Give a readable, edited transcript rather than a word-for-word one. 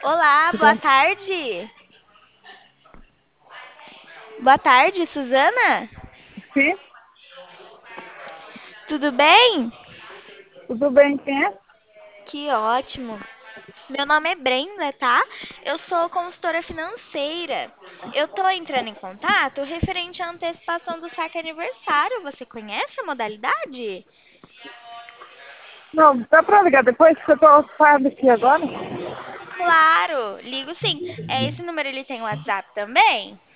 Olá, boa tarde. Boa tarde, Suzana. Sim, Tudo bem? tudo bem, quem é? Que ótimo. Meu nome é Brenda, tá? Eu sou consultora financeira. Eu tô entrando em contato referente à antecipação do saque aniversário. Você conhece a modalidade? Não, dá pra ligar depois que eu tô ocupado aqui agora? Claro, ligo sim. Esse número ele tem WhatsApp também?